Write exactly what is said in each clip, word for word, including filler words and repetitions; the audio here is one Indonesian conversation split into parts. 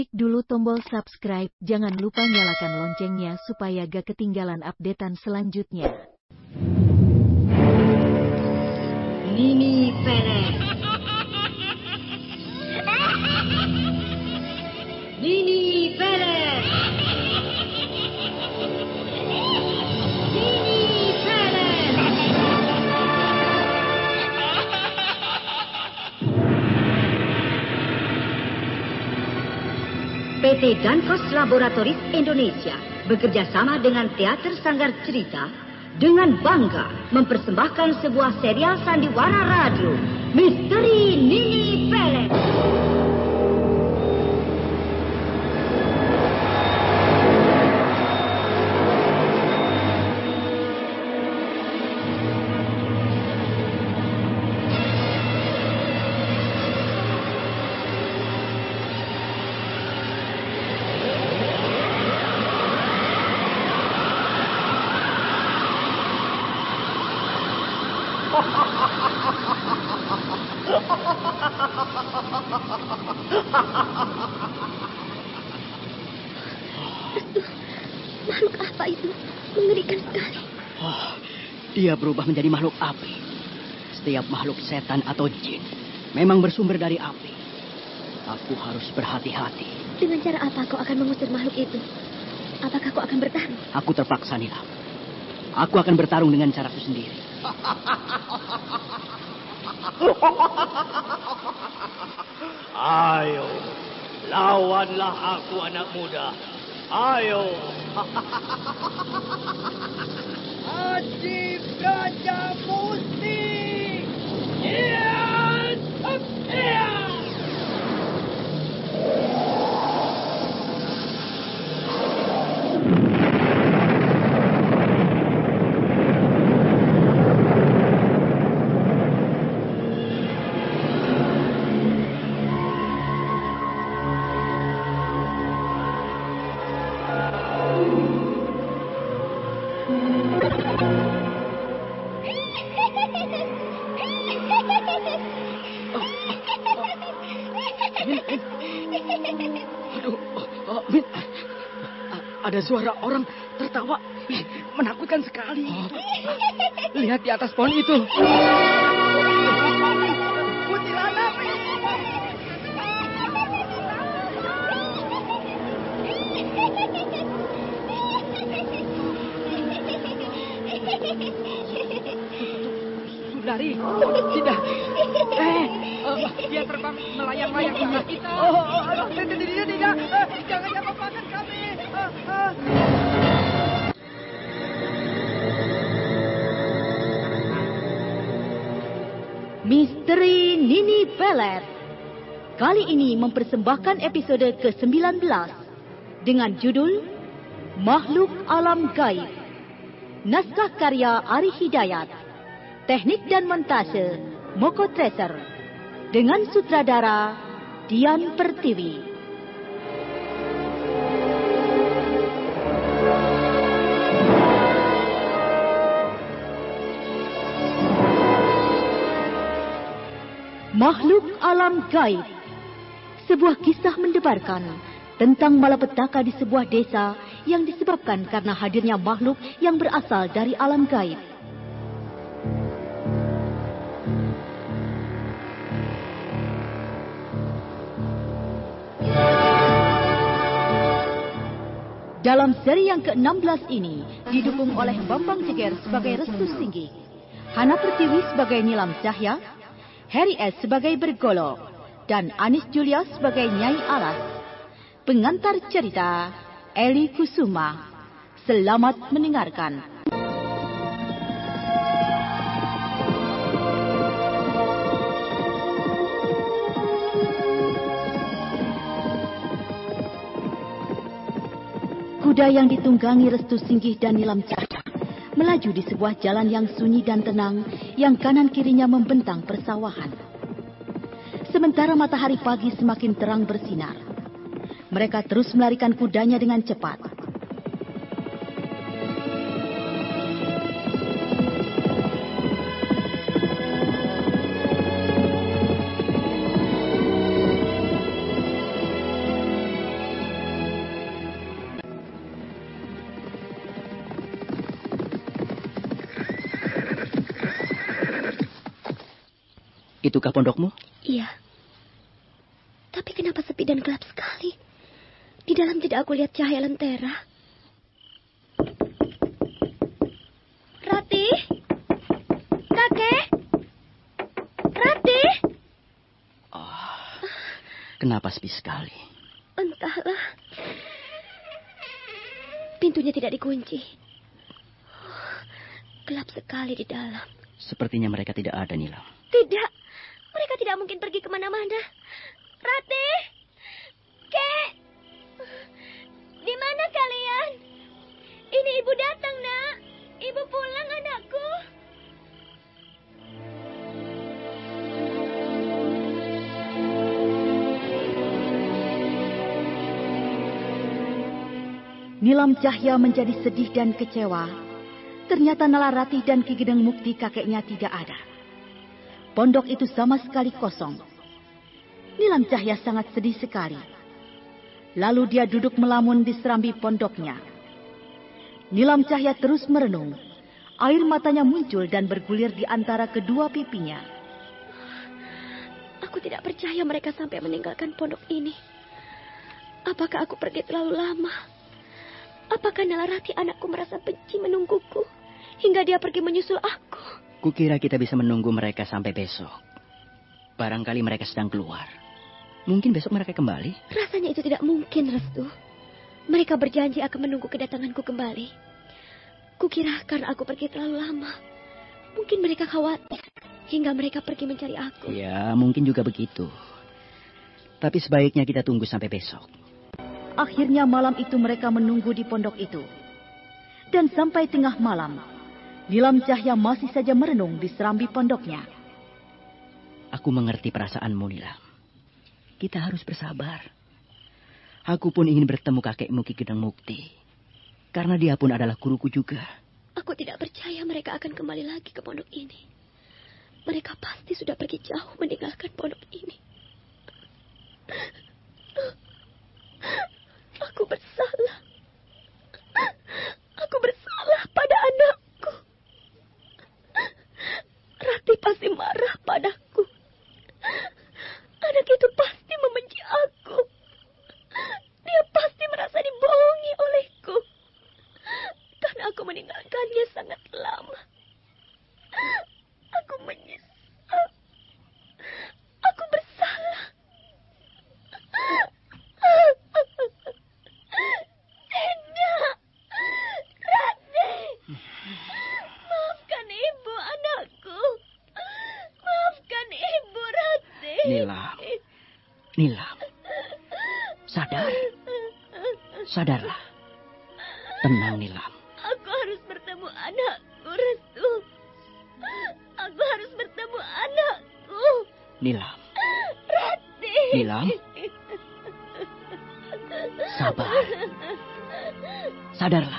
Klik dulu tombol subscribe, jangan lupa nyalakan loncengnya supaya gak ketinggalan updatean selanjutnya. Nini Pelet. Nini Pelet. Nini Pelet. P T Danfoss Laboratories Indonesia bekerja sama dengan Teater Sanggar Cerita dengan bangga mempersembahkan sebuah serial sandiwara radio, Misteri Nini Pelet. Makhluk apa itu? Mengerikan sekali. Oh, dia berubah menjadi makhluk api. Setiap makhluk setan atau jin memang bersumber dari api. Aku harus berhati-hati. Dengan cara apa kau akan mengusir makhluk itu? Apakah kau akan bertarung? Aku terpaksa, Nilam. Aku akan bertarung dengan caraku sendiri. Ayo, lawanlah aku, anak muda. Ayo. Haji Gajah Musti. Iya, iya. Ada suara orang tertawa. Menakutkan sekali. Oh, lihat di atas pohon itu. Kuntilanak. Sundari, tidak. Eh, uh, dia terbang melayang-layang ke arah kita. Oh, oh, tidak, tidak, tidak. Jangan apa-apakan kami. Misteri Nini Pelet kali ini mempersembahkan episode ke sembilan belas dengan judul Makhluk Alam Gaib. Naskah karya Ari Hidayat, teknik dan montase Moko Treasure, dengan sutradara Dian Pertiwi. Makhluk Alam Gaib, sebuah kisah mendebarkan tentang malapetaka di sebuah desa yang disebabkan karena hadirnya makhluk yang berasal dari alam gaib. Dalam seri yang ke enam belas ini didukung oleh Bambang Jeger sebagai Restu Singgih, Hana Pertiwi sebagai Nilam Cahya, Harry S. sebagai Bergolo, dan Anis Julia sebagai Nyai Alas. Pengantar cerita, Eli Kusuma. Selamat mendengarkan. Kuda yang ditunggangi Restu Singgih dan Nilam Cahya melaju di sebuah jalan yang sunyi dan tenang, yang kanan kirinya membentang persawahan. Sementara matahari pagi semakin terang bersinar, mereka terus melarikan kudanya dengan cepat. Itukah pondokmu? Iya. Tapi kenapa sepi dan gelap sekali? Di dalam tidak aku lihat cahaya lentera. Rati? Kakek? Rati? Oh, kenapa sepi sekali? Entahlah. Pintunya tidak dikunci. Gelap sekali di dalam. Sepertinya mereka tidak ada, Nilam. Tidak. Mereka tidak mungkin pergi kemana-mana. Rati! Kek! Di mana kalian? Ini ibu datang, nak. Ibu pulang, anakku. Nilam Cahya menjadi sedih dan kecewa. Ternyata Nalarati dan Ki Gedeng Mukti kakeknya tidak ada. Pondok itu sama sekali kosong. Nilam Cahya sangat sedih sekali. Lalu dia duduk melamun di serambi pondoknya. Nilam Cahya terus merenung. Air matanya muncul dan bergulir di antara kedua pipinya. Aku tidak percaya mereka sampai meninggalkan pondok ini. Apakah aku pergi terlalu lama? Apakah Nalarati anakku merasa benci menungguku hingga dia pergi menyusul aku? Kukira kita bisa menunggu mereka sampai besok. Barangkali mereka sedang keluar. Mungkin besok mereka kembali. Rasanya itu tidak mungkin, Restu. Mereka berjanji akan menunggu kedatanganku kembali. Kukira karena aku pergi terlalu lama. Mungkin mereka khawatir hingga mereka pergi mencari aku. Ya, mungkin juga begitu. Tapi sebaiknya kita tunggu sampai besok. Akhirnya malam itu mereka menunggu di pondok itu. Dan sampai tengah malam, Nilam Cahya masih saja merenung di serambi pondoknya. Aku mengerti perasaanmu, Nilam. Kita harus bersabar. Aku pun ingin bertemu kakekmu Ki Gedeng Mukti. Karena dia pun adalah guruku juga. Aku tidak percaya mereka akan kembali lagi ke pondok ini. Mereka pasti sudah pergi jauh meninggalkan pondok ini. Aku bersalah. Aku bersalah pada anakku. Rati pasti marah padaku. Anak itu pasti membenci aku. Dia pasti merasa dibohongi olehku. Karena aku meninggalkannya sangat lama. Aku menyesal. Aku bersalah. Tidak. Rati. Maafkan ibu, anakku. Maafkan ibu, Rati. Nilam. Nilam. Sadar. Sadarlah. Tenang, Nilam. Aku harus bertemu anakku, Restu. Aku harus bertemu anakku. Nilam. Rati. Nilam. Sabar. Sadarlah.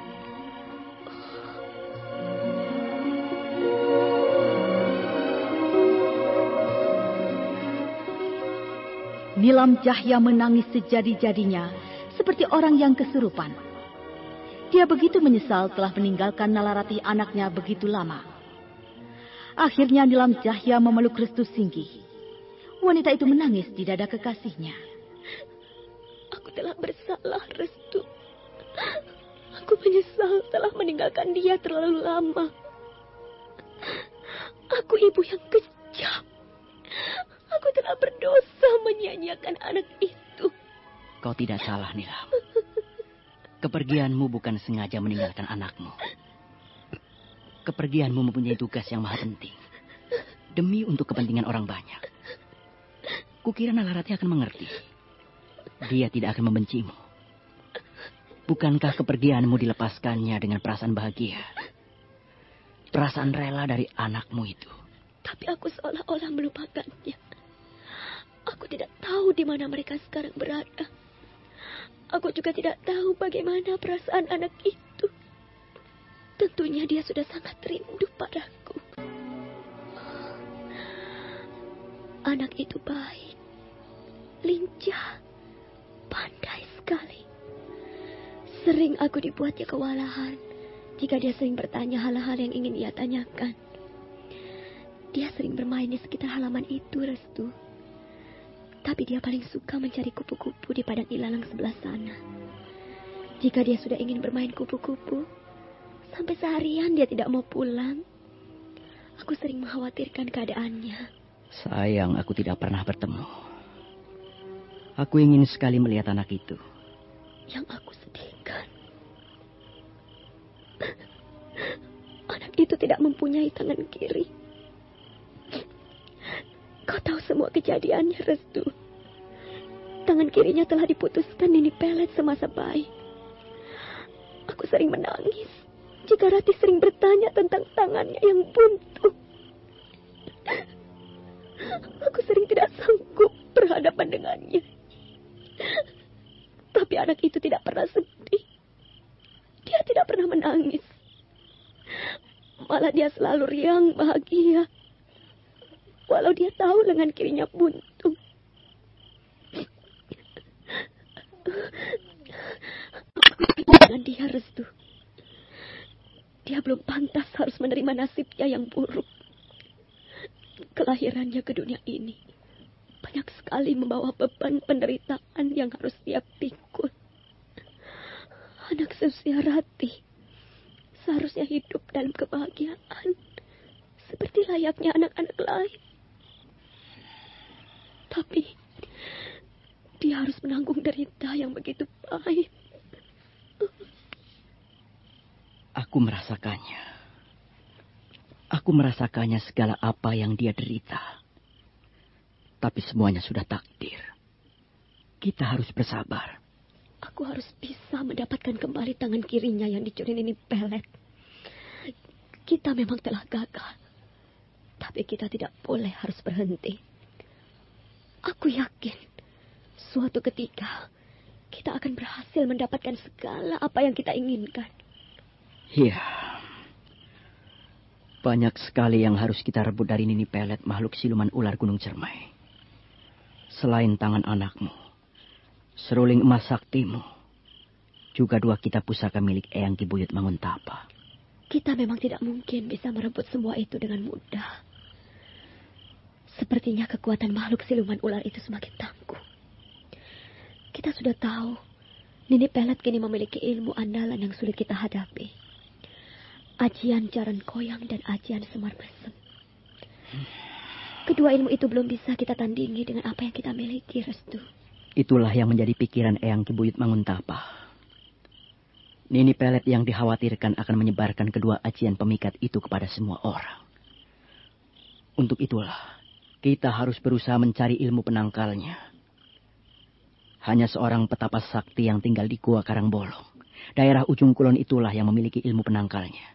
Nilam Cahya menangis sejadi-jadinya, seperti orang yang kesurupan. Dia begitu menyesal telah meninggalkan Nalarati anaknya begitu lama. Akhirnya Nilam Cahya memeluk Restu Singgih. Wanita itu menangis di dada kekasihnya. Aku telah bersalah, Restu. Aku menyesal telah meninggalkan dia terlalu lama. Aku ibu yang kejam. Aku telah berdosa menyia-nyiakan anak itu. Kau tidak salah, Nilam. Kepergianmu bukan sengaja meninggalkan anakmu. Kepergianmu mempunyai tugas yang maha penting. Demi untuk kepentingan orang banyak. Kukira Nalarati akan mengerti. Dia tidak akan membencimu. Bukankah kepergianmu dilepaskannya dengan perasaan bahagia? Perasaan rela dari anakmu itu. Tapi aku seolah-olah melupakannya. Aku tidak tahu di mana mereka sekarang berada. Aku juga tidak tahu bagaimana perasaan anak itu. Tentunya dia sudah sangat rindu padaku. Anak itu baik, lincah, pandai sekali. Sering aku dibuatnya kewalahan jika dia sering bertanya hal-hal yang ingin ia tanyakan. Dia sering bermain di sekitar halaman itu, Restu. Tapi dia paling suka mencari kupu-kupu di padang ilalang sebelah sana. Jika dia sudah ingin bermain kupu-kupu, sampai seharian dia tidak mau pulang. Aku sering mengkhawatirkan keadaannya. Sayang, aku tidak pernah bertemu. Aku ingin sekali melihat anak itu. Yang aku sedihkan, anak itu tidak mempunyai tangan kiri. Kau tahu semua kejadiannya, Restu. Tangan kirinya telah diputuskan Nini Pelet semasa bayi. Aku sering menangis jika Ratih sering bertanya tentang tangannya yang buntu. Aku sering tidak sanggup berhadapan dengannya. Tapi anak itu tidak pernah sedih. Dia tidak pernah menangis. Malah dia selalu riang bahagia. Walau dia tahu lengan kirinya buntu. Dengan dia, Restu. Dia belum pantas harus menerima nasibnya yang buruk. Kelahirannya ke dunia ini banyak sekali membawa beban penderitaan yang harus dia pikul. Anak seusia Ratih seharusnya hidup dalam kebahagiaan seperti layaknya anak-anak lain. Tapi dia harus menanggung derita yang begitu pahit. Aku merasakannya. Aku merasakannya segala apa yang dia derita. Tapi semuanya sudah takdir. Kita harus bersabar. Aku harus bisa mendapatkan kembali tangan kirinya yang dicuri Nini Pelet. Kita memang telah gagal. Tapi kita tidak boleh harus berhenti. Aku yakin suatu ketika kita akan berhasil mendapatkan segala apa yang kita inginkan. Iya. Banyak sekali yang harus kita rebut dari Nini Pelet, makhluk siluman ular Gunung Cermai. Selain tangan anakmu, seruling emas saktimu, juga dua kitab pusaka milik Eyang Ki Buyut Manguntapa. Kita memang tidak mungkin bisa merebut semua itu dengan mudah. Sepertinya kekuatan makhluk siluman ular itu semakin tangguh. Kita sudah tahu, Nini Pelet kini memiliki ilmu andalan yang sulit kita hadapi. Ajian Jaran Koyang dan Ajian Semar Mesem. Kedua ilmu itu belum bisa kita tandingi dengan apa yang kita miliki, Restu. Itulah yang menjadi pikiran Eyang Ki Buyut Manguntapa. Nini Pelet yang dikhawatirkan akan menyebarkan kedua ajian pemikat itu kepada semua orang. Untuk itulah, kita harus berusaha mencari ilmu penangkalnya. Hanya seorang petapa sakti yang tinggal di Gua Karangbolong, daerah ujung kulon itulah yang memiliki ilmu penangkalnya.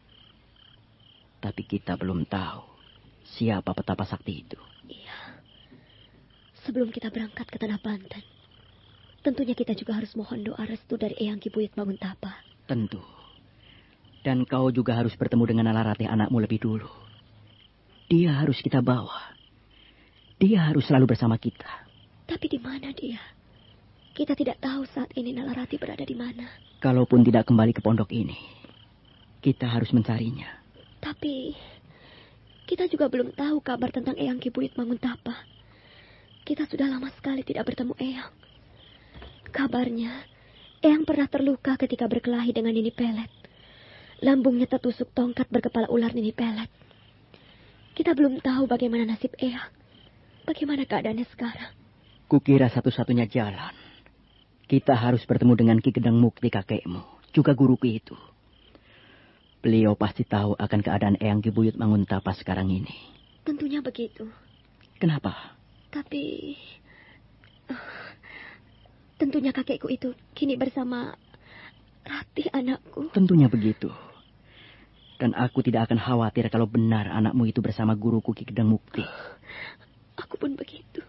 Tapi kita belum tahu siapa petapa sakti itu. Iya. Sebelum kita berangkat ke Tanah Banten, tentunya kita juga harus mohon doa restu dari Eyang Ki Buyut Manguntapa. Tentu. Dan kau juga harus bertemu dengan Nalarati anakmu lebih dulu. Dia harus kita bawa. Dia harus selalu bersama kita. Tapi di mana dia? Kita tidak tahu saat ini Nalarati berada di mana. Kalaupun tidak kembali ke pondok ini, kita harus mencarinya. Tapi kita juga belum tahu kabar tentang Eyang Ki Buyut Manguntapa. Kita sudah lama sekali tidak bertemu Eyang. Kabarnya, Eyang pernah terluka ketika berkelahi dengan Nini Pelet. Lambungnya tertusuk tongkat berkepala ular Nini Pelet. Kita belum tahu bagaimana nasib Eyang. Bagaimana keadaannya sekarang? Kukira satu-satunya jalan, kita harus bertemu dengan Ki Gedang Mukti kakekmu, juga guruku itu. Beliau pasti tahu akan keadaan Eyang Ki Buyut Manguntapa sekarang ini. Tentunya begitu. Kenapa? Tapi uh, tentunya kakekku itu kini bersama Ratih anakku. Tentunya begitu. Dan aku tidak akan khawatir kalau benar anakmu itu bersama guruku Ki Gedang Mukti. Aku pun begitu.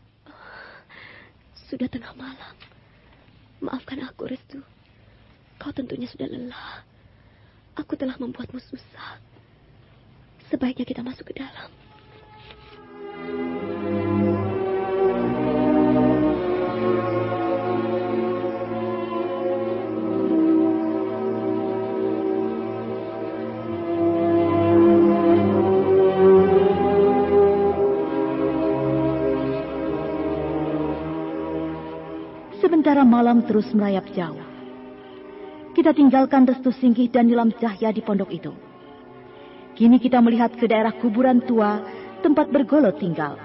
Sudah tengah malam. Maafkan aku, Restu. Kau tentunya sudah lelah. Aku telah membuatmu susah. Sebaiknya kita masuk ke dalam. Sementara malam terus merayap jauh. Kita tinggalkan Restu Singgih dan Nilam Cahya di pondok itu. Kini kita melihat ke daerah kuburan tua tempat Bergolo tinggal.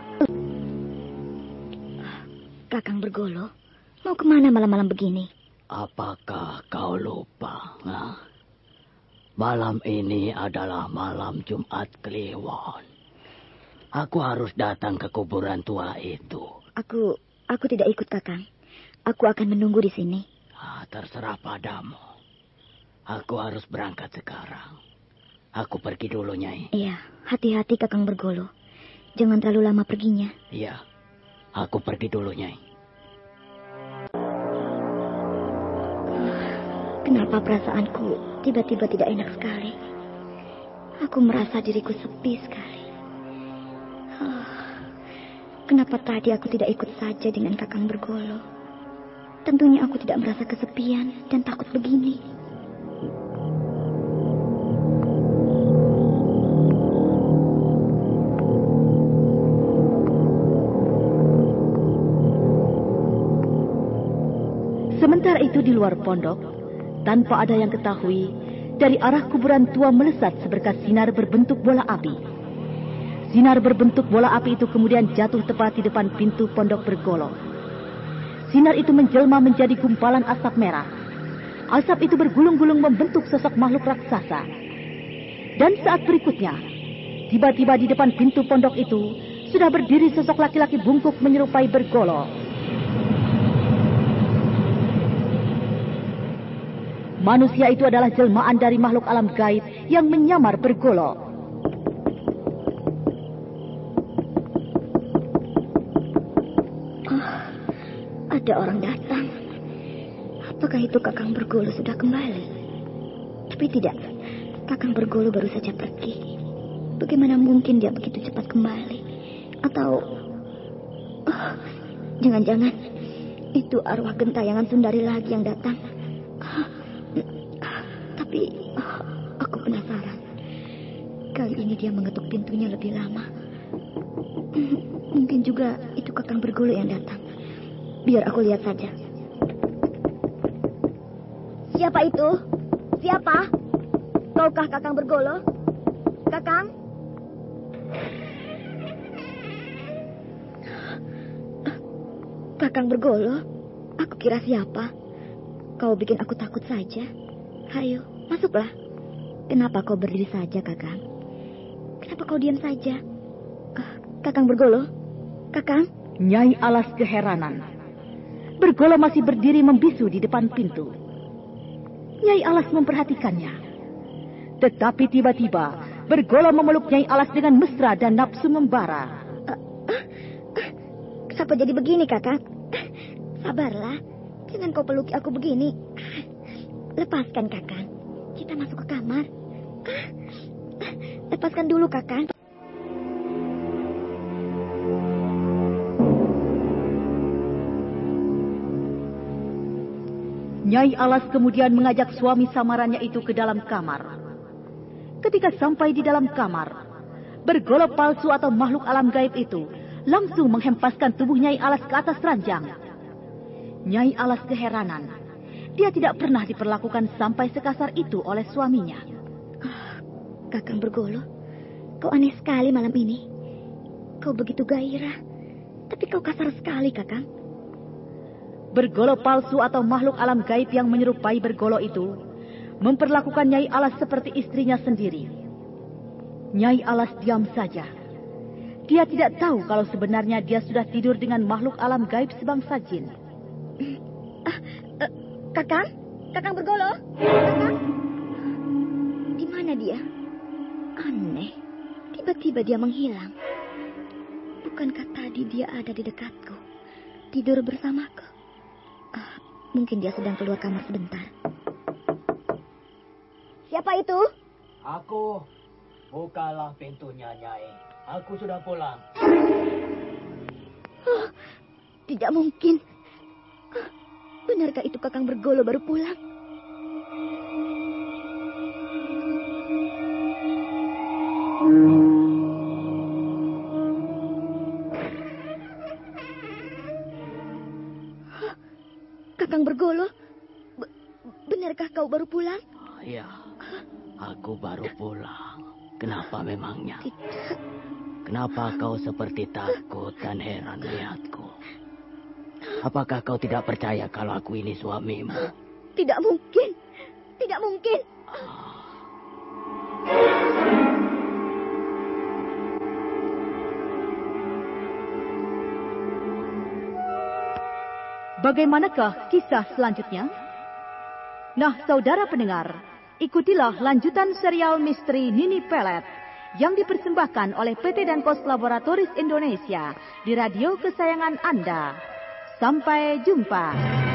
Kakang Bergolo, mau kemana malam-malam begini? Apakah kau lupa? Nah? Malam ini adalah malam Jumat Kliwon. Aku harus datang ke kuburan tua itu. Aku, aku tidak ikut, Kakang. Aku akan menunggu di sini. Ah, terserah padamu. Aku harus berangkat sekarang. Aku pergi dulu, Nyai. Iya, hati-hati Kakang Bergolo. Jangan terlalu lama perginya. Iya, aku pergi dulu, Nyai. Kenapa perasaanku tiba-tiba tidak enak sekali? Aku merasa diriku sepi sekali. Oh, kenapa tadi aku tidak ikut saja dengan Kakang Bergolo? Tentunya aku tidak merasa kesepian dan takut begini. Sementara itu di luar pondok, tanpa ada yang ketahui, dari arah kuburan tua melesat seberkas sinar berbentuk bola api. Sinar berbentuk bola api itu kemudian jatuh tepat di depan pintu pondok Bergolo. Sinar itu menjelma menjadi gumpalan asap merah. Asap itu bergulung-gulung membentuk sosok makhluk raksasa. Dan saat berikutnya, tiba-tiba di depan pintu pondok itu sudah berdiri sosok laki-laki bungkuk menyerupai Bergolo. Manusia itu adalah jelmaan dari makhluk alam gaib yang menyamar Bergolo. Ada orang datang. Apakah itu Kakang Bergolo sudah kembali? Tapi tidak. Kakang Bergolo baru saja pergi. Bagaimana mungkin dia begitu cepat kembali? Atau oh, jangan-jangan itu arwah gentayangan Sundari lagi yang datang. Tapi oh, aku penasaran. Kali ini dia mengetuk pintunya lebih lama. Mungkin juga itu Kakang Bergolo yang datang. Biar aku lihat saja. Siapa itu? Siapa? Kaukah Kakang Bergolo? Kakang? Kakang Bergolo? Aku kira siapa? Kau bikin aku takut saja. Hayo, masuklah. Kenapa kau berdiri saja, Kakang? Kenapa kau diam saja? Uh, Kakang Bergolo? Kakang? Nyai Alas keheranan. Bergolo masih berdiri membisu di depan pintu. Nyai Alas memperhatikannya. Tetapi tiba-tiba Bergolo memeluk Nyai Alas dengan mesra dan nafsu membara. Uh, uh, uh, kenapa jadi begini, Kakak? Uh, sabarlah. Jangan kau peluki aku begini. Uh, lepaskan, Kakak. Kita masuk ke kamar. Uh, uh, lepaskan dulu, Kakak. Nyai Alas kemudian mengajak suami samarannya itu ke dalam kamar. Ketika sampai di dalam kamar, Bergolo palsu atau makhluk alam gaib itu langsung menghempaskan tubuh Nyai Alas ke atas ranjang. Nyai Alas keheranan. Dia tidak pernah diperlakukan sampai sekasar itu oleh suaminya. Oh, Kakang Bergolo, kau aneh sekali malam ini. Kau begitu gairah, tapi kau kasar sekali, Kakang. Bergolo palsu atau makhluk alam gaib yang menyerupai Bergolo itu memperlakukan Nyai Alas seperti istrinya sendiri. Nyai Alas diam saja. Dia tidak tahu kalau sebenarnya dia sudah tidur dengan makhluk alam gaib sebangsa jin. Uh, uh, Kakang? Kakang Bergolo? Kakang? Di mana dia? Aneh. Tiba-tiba dia menghilang. Bukankah tadi dia ada di dekatku? Tidur bersamaku? Uh, mungkin dia sedang keluar kamar sebentar. Siapa itu? Aku. Bukalah pintunya, Nyai. Aku sudah pulang. Oh, tidak mungkin. Oh, benarkah itu Kakang Bergolo baru pulang? Kakang Bergolo, be- benarkah kau baru pulang? Oh, ya, aku baru pulang. Kenapa memangnya? Tidak. Kenapa kau seperti takut dan heran melihatku? Apakah kau tidak percaya kalau aku ini suamimu? Tidak mungkin. Tidak mungkin. Bagaimanakah kisah selanjutnya? Nah, saudara pendengar, ikutilah lanjutan serial misteri Nini Pelet yang dipersembahkan oleh P T Danpos Laboratoris Indonesia di radio kesayangan Anda. Sampai jumpa.